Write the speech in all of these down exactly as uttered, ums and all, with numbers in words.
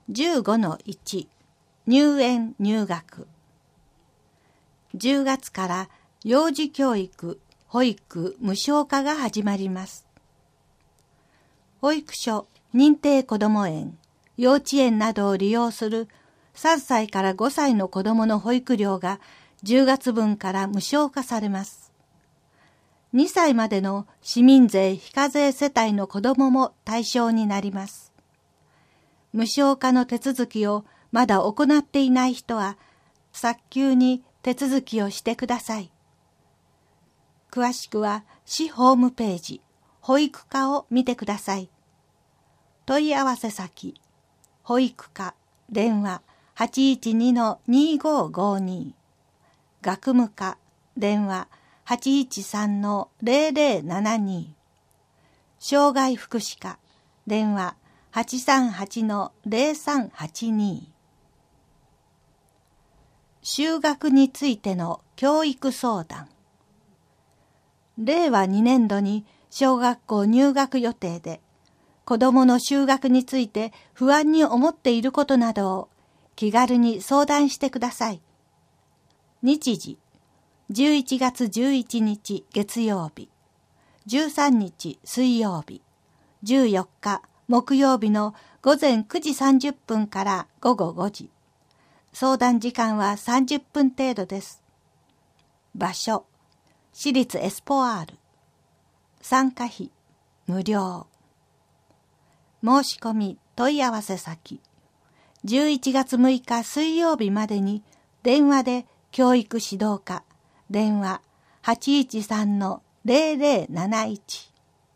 じゅうごのいち 入園入学。じゅうがつから幼児教育、保育無償化が始まります。保育所、認定こども園、幼稚園などを利用するさんさいからごさいの子どもの保育料がじゅうがつぶんから無償化されます。にさいまでの市民税非課税世帯の子どもも対象になります。無償化の手続きをまだ行っていない人は、早急に手続きをしてください。詳しくは市ホームページ、保育課を見てください。問い合わせ先、保育課、電話 はちいちにのにごごに、学務課、電話 はちいちさんのぜろぜろななに、障害福祉課、電話はちさんはちのぜろさんはちに。就学についての教育相談。れいわにねんどに小学校入学予定で、子どもの就学について不安に思っていることなどを気軽に相談してください。日時、じゅういちがつじゅういちにち月曜日、じゅうさんにち水曜日、じゅうよっか木曜日のごぜんくじさんじゅっぷんからごごごじ。相談時間はさんじゅっぷん程度です。場所、私立エスポアール。参加費、無料。申し込み問い合わせ先、じゅういちがつむいか水曜日までに電話で教育指導課、電話はちいちさんのぜろぜろなないち。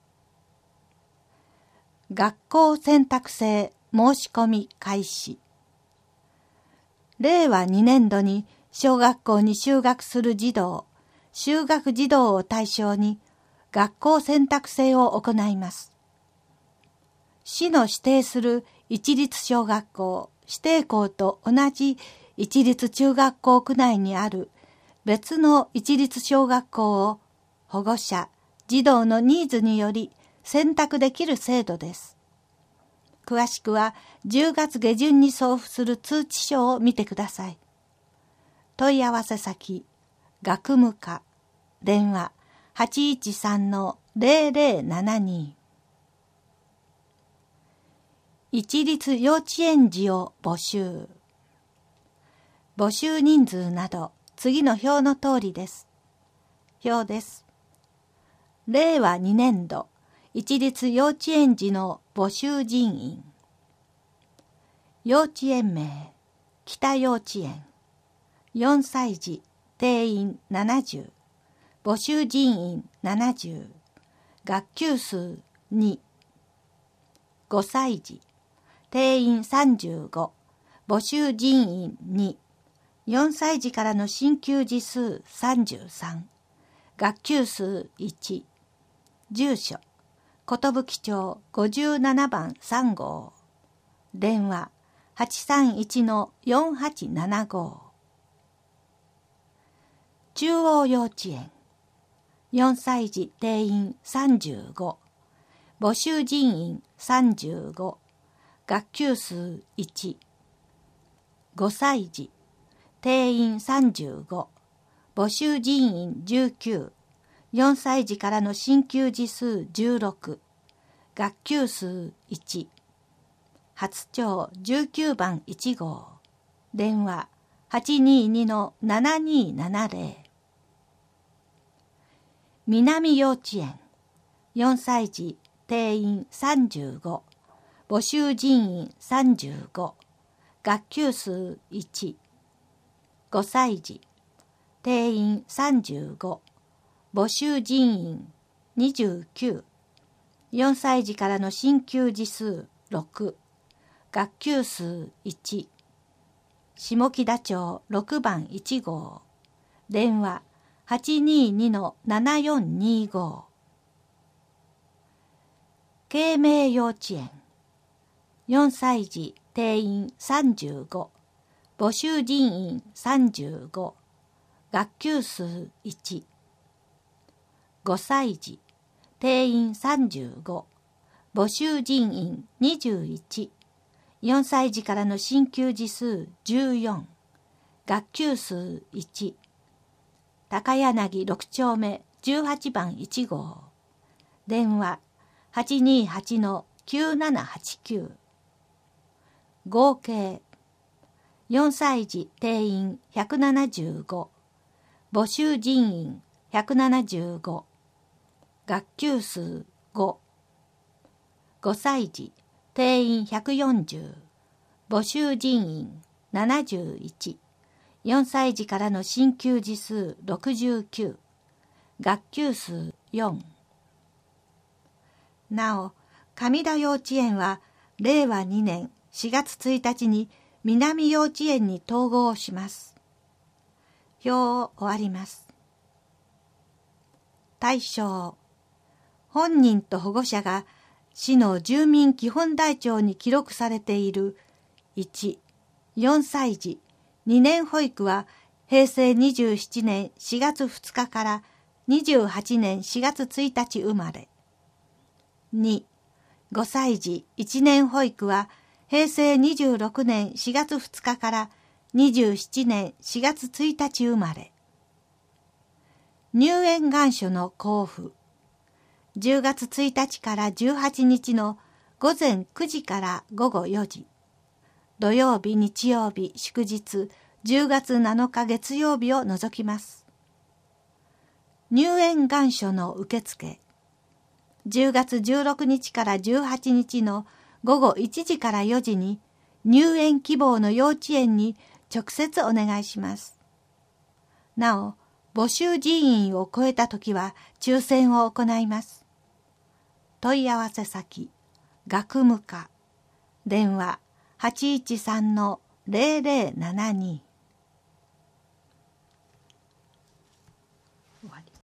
学校選択制申し込み開始。れいわにねんどに小学校に就学する児童、就学児童を対象に学校選択制を行います。市の指定する一律小学校、指定校と同じ一律中学校区内にある別の一律小学校を保護者、児童のニーズにより選択できる制度です。詳しくはじゅうがつげじゅんに送付する通知書を見てください。問い合わせ先、学務課、電話はちいちさんのぜろぜろななに。一律幼稚園児を募集。募集人数など次の表の通りです。表です。れいわにねんど一律幼稚園児の募集人員。幼稚園名、北幼稚園。よんさい児、定員ななじゅう。募集人員ななじゅう。学級数に。ごさい児、定員さんじゅうご。募集人員に。よんさい児からの新旧児数さんじゅうさん。学級数いち。住所、寿町ごじゅうななばんさんごう。電話はちさんいちのよんはちななご。中央幼稚園。よんさい児定員さんじゅうご。募集人員さんじゅうご。学級数いち。ごさい児定員さんじゅうご。募集人員じゅうきゅう。よんさい児からの新旧児数じゅうろく。学級数いち。初町じゅうきゅうばんいちごう。電話はちにーにのななにーななぜろ。南幼稚園。よんさい児定員さんじゅうご。募集人員さんじゅうご。学級数いち。ごさい児定員さんじゅうご。募集人員にじゅうきゅう。よんさい児からの新旧児数ろく。学級数いち。下北町ろくばんいちごう。電話はちにーにのななよんにご。慶明幼稚園。よんさい児定員さんじゅうご。募集人員さんじゅうご。学級数いち。ごさい児定員さんじゅうご。募集人員にじゅういち。 よんさい児からの進級児数じゅうよん、学級数いち、高柳ろく丁目じゅうはちばんいち号、電話 はちにーはちのきゅうななはちきゅう、合計よんさい児定員ひゃくななじゅうご、募集人員ひゃくななじゅうご、学級数ご、ごさい児定員ひゃくよんじゅう、募集人員ななじゅういち、よんさい児からの進級児数ろくじゅうきゅう、学級数よん。なお、上田幼稚園はれいわにねんしがつついたちに南幼稚園に統合します。表を終わります。対象、本人と保護者が市の住民基本台帳に記録されているいち、よんさい児にねん保育はへいせいにじゅうななねんしがつふつかからにじゅうはちねんしがつついたち生まれ。に、ごさい児いちねん保育はへいせいにじゅうろくねんしがつふつかからにじゅうななねんしがつついたち生まれ。入園願書の交付。じゅうがつついたちからじゅうはちにちのごぜんくじからごごよじ。土曜日、日曜日、祝日、じゅうがつなのか月曜日を除きます。入園願書の受付。じゅうがつじゅうろくにちからじゅうはちにちのごごいちじからよじに入園希望の幼稚園に直接お願いします。なお、募集人員を超えたときは抽選を行います。問い合わせ先、学務課、電話 はちいちさんのぜろぜろななに。